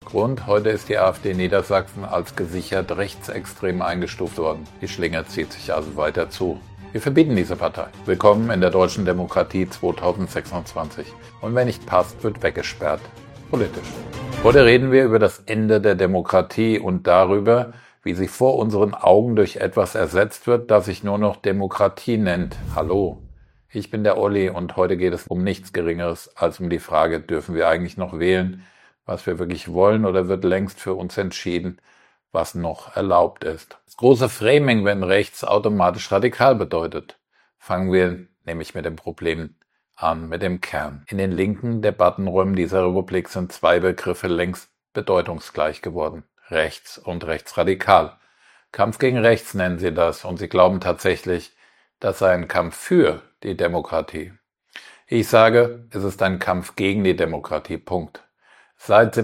Grund: heute ist die AfD in Niedersachsen als gesichert rechtsextrem eingestuft worden. Die Schlinge zieht sich also weiter zu. Wir verbieten diese Partei. Willkommen in der deutschen Demokratie 2026. Und wenn nicht passt, wird weggesperrt. Politisch. Heute reden wir über das Ende der Demokratie und darüber, wie sie vor unseren Augen durch etwas ersetzt wird, das sich nur noch Demokratie nennt. Hallo, ich bin der Olli und heute geht es um nichts Geringeres als um die Frage, dürfen wir eigentlich noch wählen, was wir wirklich wollen, oder wird längst für uns entschieden, was noch erlaubt ist. Das große Framing, wenn rechts automatisch radikal bedeutet. Fangen wir nämlich mit dem Problem an, mit dem Kern. In den linken Debattenräumen dieser Republik sind zwei Begriffe längst bedeutungsgleich geworden. Rechts und rechtsradikal. Kampf gegen rechts nennen sie das, und sie glauben tatsächlich, das sei ein Kampf für die Demokratie. Ich sage, es ist ein Kampf gegen die Demokratie. Punkt. Seit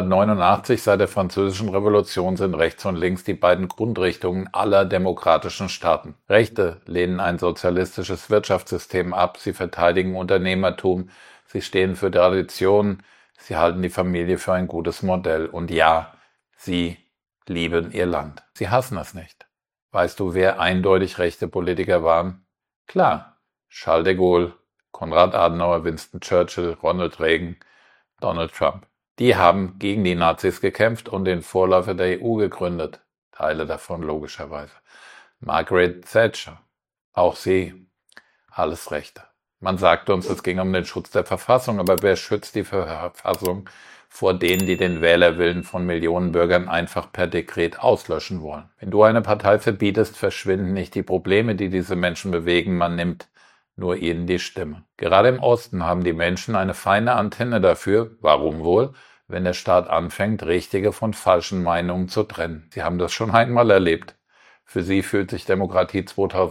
1789, seit der Französischen Revolution, sind rechts und links die beiden Grundrichtungen aller demokratischen Staaten. Rechte lehnen ein sozialistisches Wirtschaftssystem ab, sie verteidigen Unternehmertum, sie stehen für Tradition, sie halten die Familie für ein gutes Modell. Und ja, sie lieben ihr Land. Sie hassen es nicht. Weißt du, wer eindeutig rechte Politiker waren? Klar, Charles de Gaulle, Konrad Adenauer, Winston Churchill, Ronald Reagan, Donald Trump. Die haben gegen die Nazis gekämpft und den Vorläufer der EU gegründet. Teile davon logischerweise. Margaret Thatcher. Auch sie. Alles Rechte. Man sagte uns, es ging um den Schutz der Verfassung, aber wer schützt die Verfassung vor denen, die den Wählerwillen von Millionen Bürgern einfach per Dekret auslöschen wollen? Wenn du eine Partei verbietest, verschwinden nicht die Probleme, die diese Menschen bewegen, man nimmt nur ihnen die Stimme. Gerade im Osten haben die Menschen eine feine Antenne dafür, warum wohl, wenn der Staat anfängt, richtige von falschen Meinungen zu trennen. Sie haben das schon einmal erlebt. Für sie fühlt sich Demokratie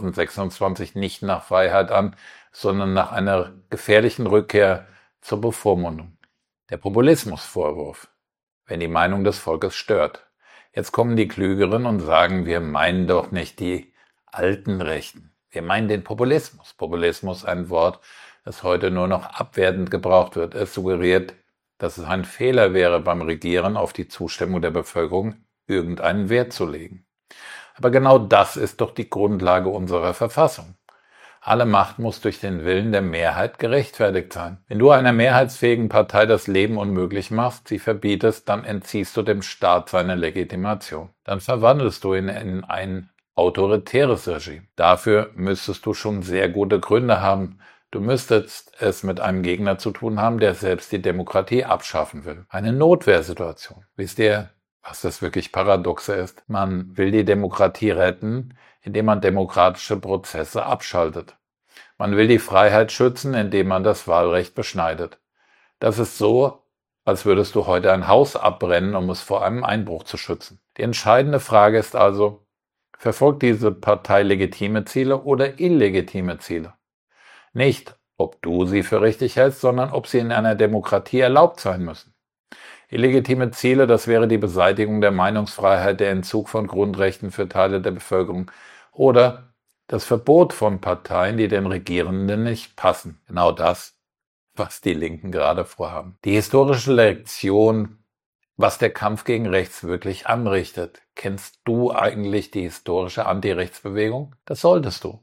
2026 nicht nach Freiheit an, sondern nach einer gefährlichen Rückkehr zur Bevormundung. Der Populismusvorwurf, wenn die Meinung des Volkes stört. Jetzt kommen die Klügeren und sagen, wir meinen doch nicht die alten Rechten. Wir meinen den Populismus. Populismus, ein Wort, das heute nur noch abwertend gebraucht wird. Es suggeriert, dass es ein Fehler wäre, beim Regieren auf die Zustimmung der Bevölkerung irgendeinen Wert zu legen. Aber genau das ist doch die Grundlage unserer Verfassung. Alle Macht muss durch den Willen der Mehrheit gerechtfertigt sein. Wenn du einer mehrheitsfähigen Partei das Leben unmöglich machst, sie verbietest, dann entziehst du dem Staat seine Legitimation. Dann verwandelst du ihn in ein autoritäres Regime. Dafür müsstest du schon sehr gute Gründe haben. Du müsstest es mit einem Gegner zu tun haben, der selbst die Demokratie abschaffen will. Eine Notwehrsituation. Wisst ihr, was das wirklich Paradoxe ist? Man will die Demokratie retten, indem man demokratische Prozesse abschaltet. Man will die Freiheit schützen, indem man das Wahlrecht beschneidet. Das ist so, als würdest du heute ein Haus abbrennen, um es vor einem Einbruch zu schützen. Die entscheidende Frage ist also, verfolgt diese Partei legitime Ziele oder illegitime Ziele? Nicht, ob du sie für richtig hältst, sondern ob sie in einer Demokratie erlaubt sein müssen. Illegitime Ziele, das wäre die Beseitigung der Meinungsfreiheit, der Entzug von Grundrechten für Teile der Bevölkerung oder das Verbot von Parteien, die den Regierenden nicht passen. Genau das, was die Linken gerade vorhaben. Die historische Lektion, was der Kampf gegen rechts wirklich anrichtet. Kennst du eigentlich die historische Anti-Rechts-Bewegung? Das solltest du.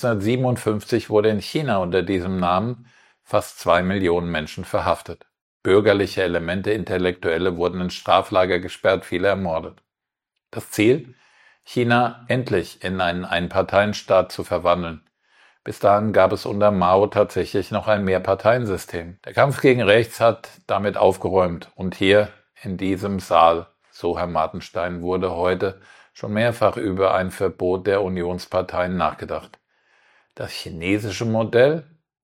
1957 wurde in China unter diesem Namen fast 2 Millionen Menschen verhaftet. Bürgerliche Elemente, Intellektuelle wurden in Straflager gesperrt, viele ermordet. Das Ziel? China endlich in einen Einparteienstaat zu verwandeln. Bis dahin gab es unter Mao tatsächlich noch ein Mehrparteiensystem. Der Kampf gegen rechts hat damit aufgeräumt. Und hier in diesem Saal, so Herr Martenstein, wurde heute schon mehrfach über ein Verbot der Unionsparteien nachgedacht. Das chinesische Modell?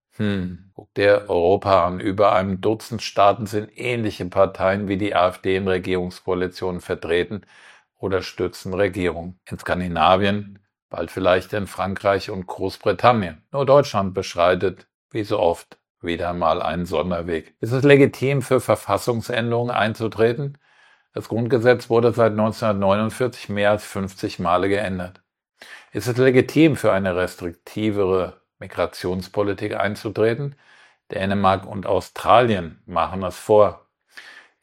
Guck dir Europa an. Über einem Dutzend Staaten sind ähnliche Parteien wie die AfD in Regierungskoalitionen vertreten oder stützen Regierungen. In Skandinavien, bald vielleicht in Frankreich und Großbritannien. Nur Deutschland beschreitet, wie so oft, wieder mal einen Sonderweg. Ist es legitim, für Verfassungsänderungen einzutreten? Das Grundgesetz wurde seit 1949 mehr als 50 Male geändert. Ist es legitim, für eine restriktivere Migrationspolitik einzutreten? Dänemark und Australien machen es vor.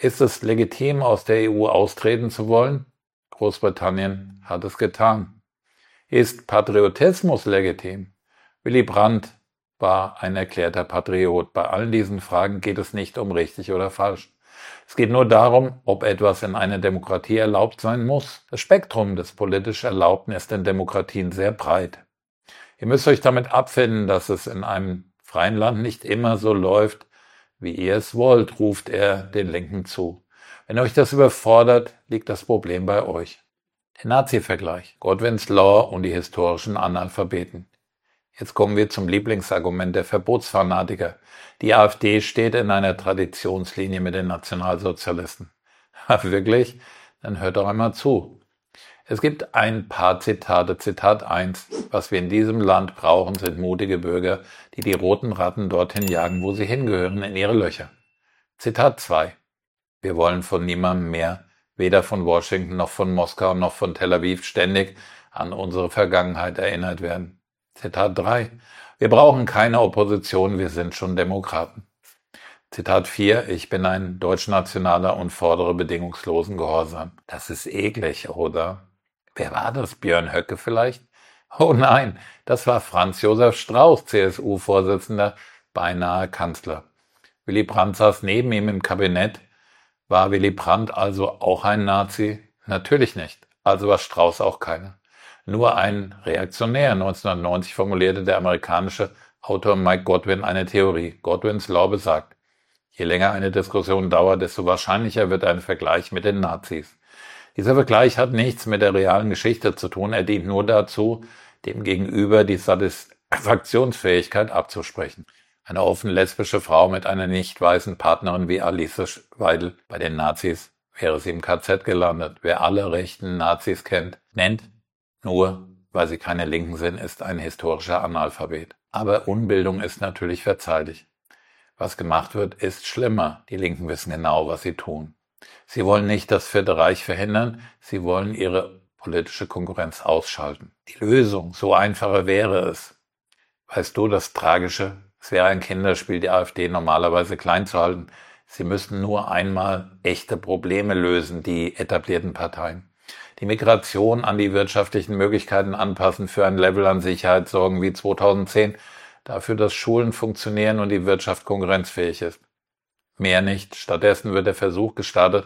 Ist es legitim, aus der EU austreten zu wollen? Großbritannien hat es getan. Ist Patriotismus legitim? Willy Brandt war ein erklärter Patriot. Bei allen diesen Fragen geht es nicht um richtig oder falsch. Es geht nur darum, ob etwas in einer Demokratie erlaubt sein muss. Das Spektrum des politisch Erlaubten ist in Demokratien sehr breit. Ihr müsst euch damit abfinden, dass es in einem freien Land nicht immer so läuft, wie ihr es wollt, ruft er den Linken zu. Wenn euch das überfordert, liegt das Problem bei euch. Der Nazi-Vergleich, Godwin's Law und die historischen Analphabeten. Jetzt kommen wir zum Lieblingsargument der Verbotsfanatiker. Die AfD steht in einer Traditionslinie mit den Nationalsozialisten. Wirklich? Dann hört doch einmal zu. Es gibt ein paar Zitate. Zitat 1. Was wir in diesem Land brauchen, sind mutige Bürger, die die roten Ratten dorthin jagen, wo sie hingehören, in ihre Löcher. Zitat 2. Wir wollen von niemandem mehr, weder von Washington noch von Moskau noch von Tel Aviv, ständig an unsere Vergangenheit erinnert werden. Zitat 3. Wir brauchen keine Opposition, wir sind schon Demokraten. Zitat 4. Ich bin ein Deutschnationaler und fordere bedingungslosen Gehorsam. Das ist eklig, oder? Wer war das? Björn Höcke vielleicht? Oh nein, das war Franz Josef Strauß, CSU-Vorsitzender, beinahe Kanzler. Willy Brandt saß neben ihm im Kabinett. War Willy Brandt also auch ein Nazi? Natürlich nicht. Also war Strauß auch keiner. Nur ein Reaktionär. 1990 formulierte der amerikanische Autor Mike Godwin eine Theorie. Godwins Law besagt, je länger eine Diskussion dauert, desto wahrscheinlicher wird ein Vergleich mit den Nazis. Dieser Vergleich hat nichts mit der realen Geschichte zu tun. Er dient nur dazu, dem Gegenüber die Satisfaktionsfähigkeit abzusprechen. Eine offen lesbische Frau mit einer nicht weißen Partnerin wie Alice Weidel bei den Nazis wäre sie im KZ gelandet. Wer alle rechten Nazis nennt, nur weil sie keine Linken sind, ist ein historischer Analphabet. Aber Unbildung ist natürlich verzeihlich. Was gemacht wird, ist schlimmer. Die Linken wissen genau, was sie tun. Sie wollen nicht das Vierte Reich verhindern, sie wollen ihre politische Konkurrenz ausschalten. Die Lösung, so einfacher wäre es. Weißt du, das Tragische, es wäre ein Kinderspiel, die AfD normalerweise klein zu halten. Sie müssten nur einmal echte Probleme lösen, die etablierten Parteien. Die Migration an die wirtschaftlichen Möglichkeiten anpassen, für ein Level an Sicherheit sorgen wie 2010, dafür, dass Schulen funktionieren und die Wirtschaft konkurrenzfähig ist. Mehr nicht. Stattdessen wird der Versuch gestartet,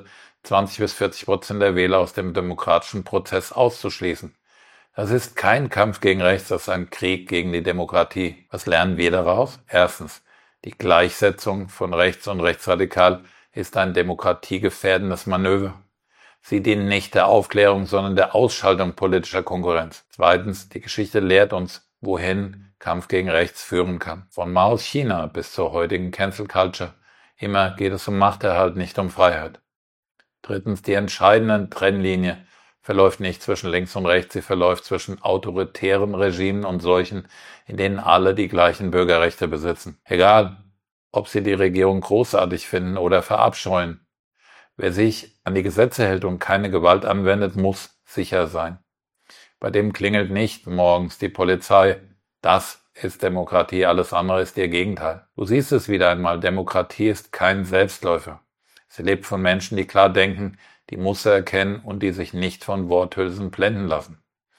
20-40% der Wähler aus dem demokratischen Prozess auszuschließen. Das ist kein Kampf gegen rechts, das ist ein Krieg gegen die Demokratie. Was lernen wir daraus? Erstens, die Gleichsetzung von rechts und rechtsradikal ist ein demokratiegefährdendes Manöver. Sie dienen nicht der Aufklärung, sondern der Ausschaltung politischer Konkurrenz. Zweitens, die Geschichte lehrt uns, wohin Kampf gegen rechts führen kann. Von Maos China bis zur heutigen Cancel Culture. Immer geht es um Machterhalt, nicht um Freiheit. Drittens, die entscheidende Trennlinie verläuft nicht zwischen links und rechts, sie verläuft zwischen autoritären Regimen und solchen, in denen alle die gleichen Bürgerrechte besitzen. Egal, ob sie die Regierung großartig finden oder verabscheuen. Wer sich an die Gesetze hält und keine Gewalt anwendet, muss sicher sein. Bei dem klingelt nicht morgens die Polizei. Das ist Demokratie, alles andere ist ihr Gegenteil. Du siehst es wieder einmal, Demokratie ist kein Selbstläufer. Sie lebt von Menschen, die klar denken, die Muster erkennen und die sich nicht von Worthülsen blenden lassen.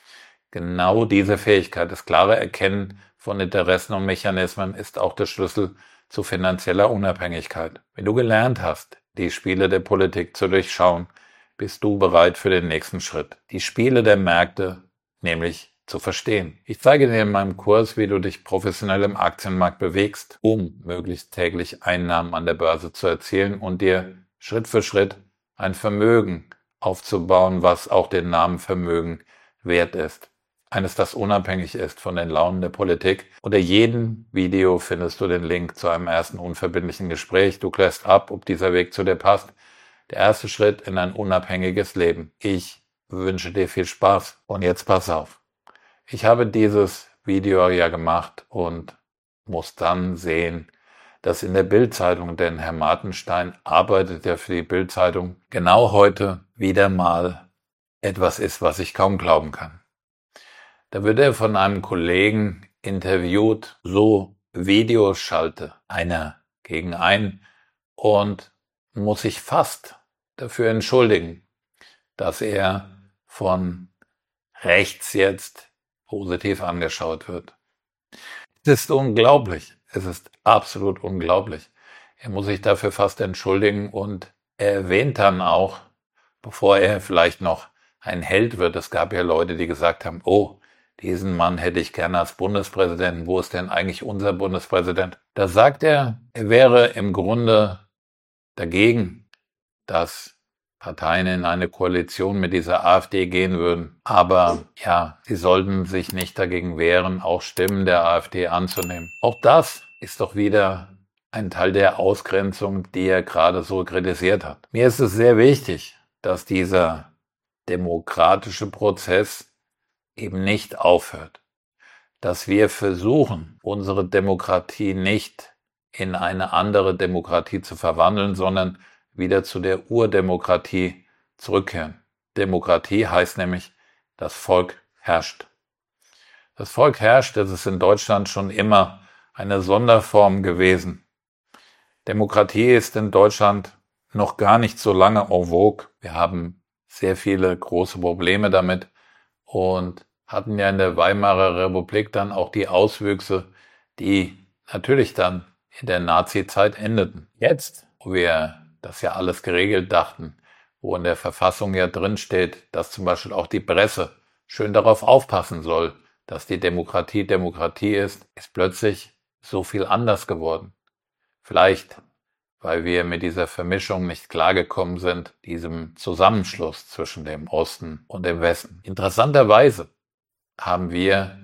Genau diese Fähigkeit, das klare Erkennen von Interessen und Mechanismen, ist auch der Schlüssel zu finanzieller Unabhängigkeit. Wenn du gelernt hast, die Spiele der Politik zu durchschauen, bist du bereit für den nächsten Schritt. Die Spiele der Märkte, nämlich zu verstehen. Ich zeige dir in meinem Kurs, wie du dich professionell im Aktienmarkt bewegst, um möglichst täglich Einnahmen an der Börse zu erzielen und dir Schritt für Schritt ein Vermögen aufzubauen, was auch den Namen Vermögen wert ist. Eines, das unabhängig ist von den Launen der Politik. Unter jedem Video findest du den Link zu einem ersten unverbindlichen Gespräch. Du klärst ab, ob dieser Weg zu dir passt. Der erste Schritt in ein unabhängiges Leben. Ich wünsche dir viel Spaß. Und jetzt pass auf. Ich habe dieses Video ja gemacht und muss dann sehen, dass in der Bild-Zeitung, denn Herr Martenstein arbeitet ja für die Bild-Zeitung, genau heute wieder mal etwas ist, was ich kaum glauben kann. Da wird er von einem Kollegen interviewt, so Videoschalte, einer gegen einen, und muss sich fast dafür entschuldigen, dass er von rechts jetzt positiv angeschaut wird. Es ist unglaublich. Es ist absolut unglaublich. Er muss sich dafür fast entschuldigen und er erwähnt dann auch, bevor er vielleicht noch ein Held wird, es gab ja Leute, die gesagt haben, oh, diesen Mann hätte ich gerne als Bundespräsidenten, wo ist denn eigentlich unser Bundespräsident? Da sagt er wäre im Grunde dagegen, dass Parteien in eine Koalition mit dieser AfD gehen würden. Aber ja, sie sollten sich nicht dagegen wehren, auch Stimmen der AfD anzunehmen. Auch das ist doch wieder ein Teil der Ausgrenzung, die er gerade so kritisiert hat. Mir ist es sehr wichtig, dass dieser demokratische Prozess eben nicht aufhört. Dass wir versuchen, unsere Demokratie nicht in eine andere Demokratie zu verwandeln, sondern wieder zu der Urdemokratie zurückkehren. Demokratie heißt nämlich, das Volk herrscht. Das Volk herrscht, das ist in Deutschland schon immer eine Sonderform gewesen. Demokratie ist in Deutschland noch gar nicht so lange en vogue. Wir haben sehr viele große Probleme damit und hatten ja in der Weimarer Republik dann auch die Auswüchse, die natürlich dann in der Nazi-Zeit endeten. Jetzt, wo wir das ja alles geregelt dachten, wo in der Verfassung ja drin steht, dass zum Beispiel auch die Presse schön darauf aufpassen soll, dass die Demokratie Demokratie ist plötzlich so viel anders geworden. Vielleicht, weil wir mit dieser Vermischung nicht klargekommen sind, diesem Zusammenschluss zwischen dem Osten und dem Westen. Interessanterweise haben wir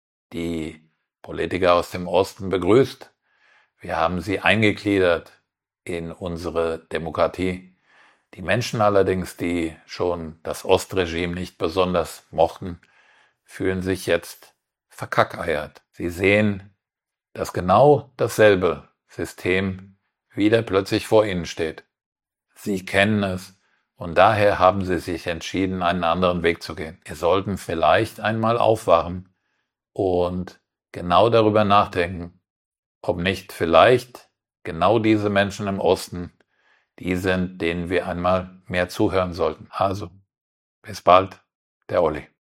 die Politiker aus dem Osten begrüßt. Wir haben sie eingegliedert in unsere Demokratie. Die Menschen allerdings, die schon das Ostregime nicht besonders mochten, fühlen sich jetzt verkackeiert. Sie sehen, dass genau dasselbe System wieder plötzlich vor ihnen steht. Sie kennen es und daher haben sie sich entschieden, einen anderen Weg zu gehen. Wir sollten vielleicht einmal aufwachen und genau darüber nachdenken, ob nicht vielleicht genau diese Menschen im Osten die sind, denen wir einmal mehr zuhören sollten. Also, bis bald, der Olli.